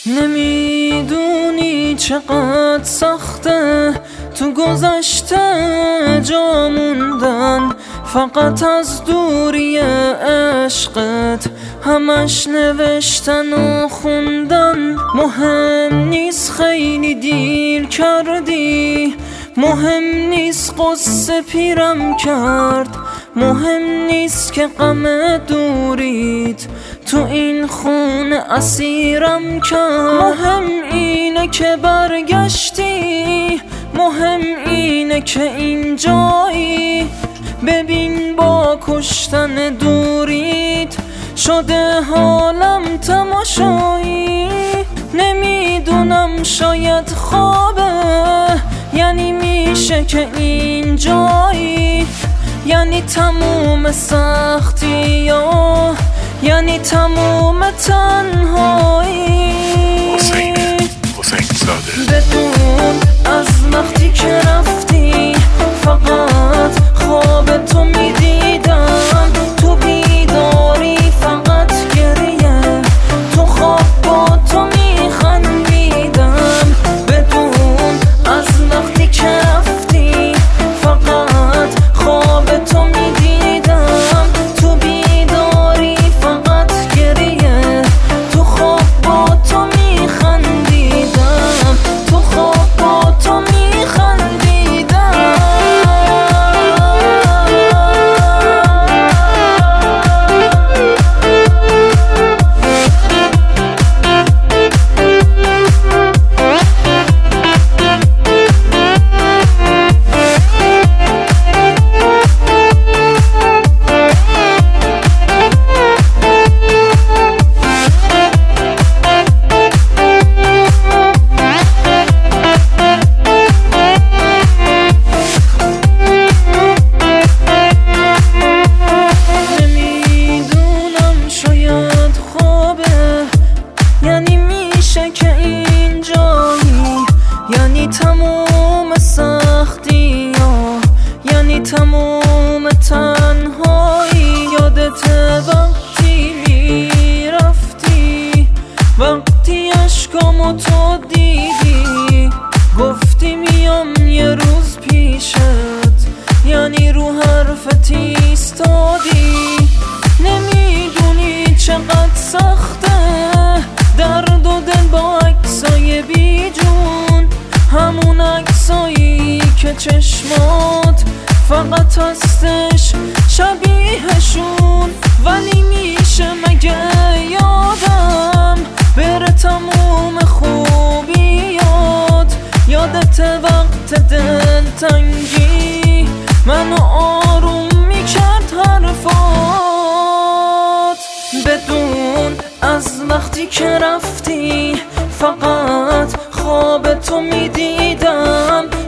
نمیدونی چقدر سخته تو گذشته جا موندن، فقط از دوری عشقت همش نوشتن و خوندن. مهم نیست خیلی دیر کردی، مهم نیست قصه پیرم کرد، مهم نیست که غم دوریت تو این خونه اسیرم کرد. مهم اینه که برگشتی، مهم اینه که اینجایی. ببین با کشتن دوریت شده حالم تماشایی. نمیدونم شاید خوابه، یعنی میشه که اینجایی، یعنی تموم سختی ها، یعنی تموم تنهایی. بدون از وقتی که رفتی فقط خواب تو میدیدم، تو بیداری فقط گریه، تو خواب با تو میخندیدم. بدون از وقتی که رفتی فقط خواب تو میدیدم، تو بیداری فقط گریه، تو خواب با تو میخندیدم، تو خواب با تو میخندیدم. یعنی تموم سختی ها، یعنی تموم تنهایی. یادت وقتی میرفتی، وقتی اشکامو تو دیدی، گفتی میام یه روز پیشت، یعنی رو حرفت ایستادی. نمیدونی چقدر سخته درد و دل با عکسای بیجون، همون عکسایی که چشمات فقط هستش شبیهشون. ولی میشه مگه یادم بره تموم خوبیات؟ یادت وقت دلتنگی منو آروم میکرد حرفات. بدون از وقتی که رفتی فقط خواب تو میدیدم،